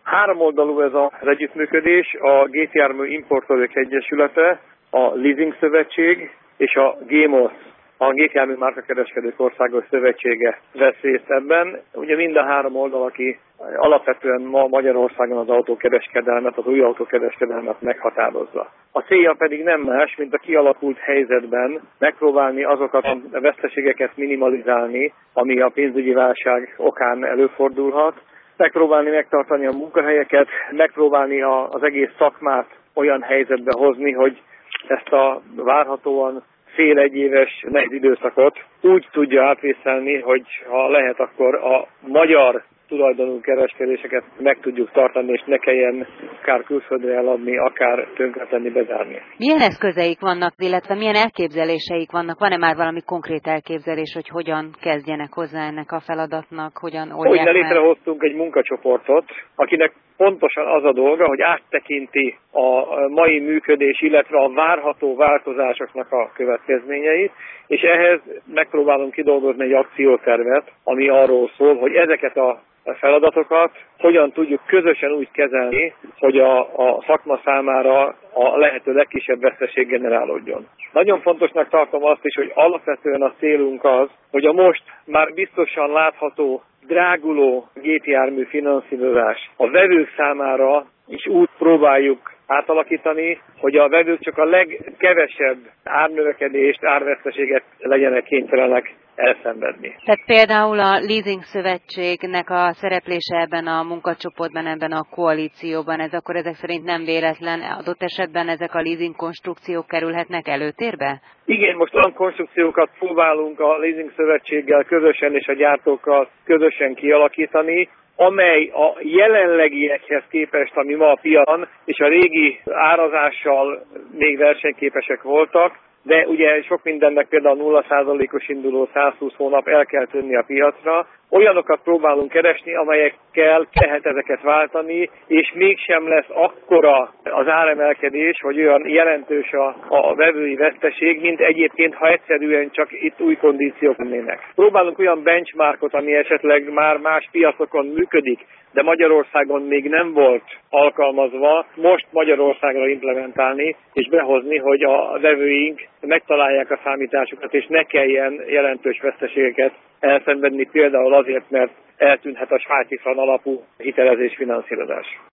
Háromoldalú ez az együttműködés, a gépjármű importőrök egyesülete, a Leasing Szövetség és a GMOS, a Gépjármű Márkakereskedők Országos Szövetsége vesz részt ebben. Ugye mind a három oldal, aki alapvetően ma Magyarországon az autókereskedelmet, az új autókereskedelmet meghatározza. A célja pedig nem más, mint a kialakult helyzetben megpróbálni azokat a veszteségeket minimalizálni, ami a pénzügyi válság okán előfordulhat, megpróbálni megtartani a munkahelyeket, megpróbálni az egész szakmát olyan helyzetbe hozni, hogy ezt a várhatóan fél-egyéves nehéz időszakot úgy tudja átvészelni, hogy ha lehet, akkor a magyar tulajdonú kereskedéseket meg tudjuk tartani, és ne kelljen akár külföldre eladni, akár tönkretenni, bezárni. Milyen eszközeik vannak, illetve milyen elképzeléseik vannak? Van-e már valami konkrét elképzelés, hogy hogyan kezdjenek hozzá ennek a feladatnak, hogyan oldják meg? Létrehoztunk egy munkacsoportot, akinek pontosan az a dolga, hogy áttekinti a mai működés, illetve a várható változásoknak a következményeit, és ehhez megpróbálunk kidolgozni egy akciótervet, ami arról szól, hogy ezeket a feladatokat hogyan tudjuk közösen úgy kezelni, hogy a szakma számára a lehető legkisebb veszteség generálódjon. Nagyon fontosnak tartom azt is, hogy alapvetően a célunk az, hogy a most már biztosan látható dráguló gépjármű finanszírozás a vevők számára is úgy próbáljuk átalakítani, hogy a vevők csak a legkevesebb árnövekedést, árveszteséget legyenek kénytelenek elszenvedni. Tehát például a Leasing Szövetségnek a szereplése ebben a munkacsoportban, ebben a koalícióban, ezek szerint nem véletlen, adott esetben ezek a leasing konstrukciók kerülhetnek előtérbe? Igen, most olyan konstrukciókat próbálunk a Leasing Szövetséggel közösen és a gyártókkal közösen kialakítani, amely a jelenlegiekhez képest, ami ma a piacon, és a régi árazással még versenyképesek voltak, de ugye sok mindennek például 0%-os induló 120 hónap el kell tűnni a piacra. Olyanokat próbálunk keresni, amelyekkel lehet ezeket váltani, és mégsem lesz akkora az áremelkedés, vagy olyan jelentős a vevői veszteség, mint egyébként, ha egyszerűen csak itt új kondíciók lennének. Próbálunk olyan benchmarkot, ami esetleg már más piacokon működik, de Magyarországon még nem volt alkalmazva, most Magyarországra implementálni és behozni, hogy a vevőink megtalálják a számításukat, és ne kelljen jelentős veszteségeket elszenvedni, például azért, mert eltűnhet a svájci frank alapú hitelezés finanszírozás.